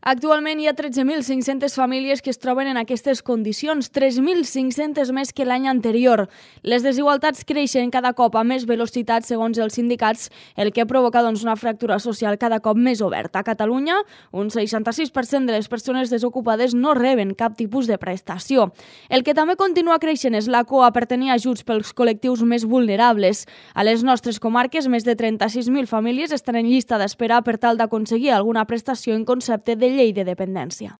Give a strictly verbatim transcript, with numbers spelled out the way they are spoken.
Actualment hi ha tretze mil cinc-centes famílies que es troben en aquestes condicions, tres mil cinc-centes més que l'any anterior. Les desigualtats creixen cada cop a més velocitat segons els sindicats, el que provoca doncs, una fractura social cada cop més oberta. A Catalunya, un seixanta-sis per cent de les persones desocupades no reben cap tipus de prestació. El que també continua creixent és la coa per tenir ajuts pels col·lectius més vulnerables. A les nostres comarques, més de trenta-sis mil famílies estan en llista d'espera per tal d'aconseguir alguna prestació en concepte de llei de dependència.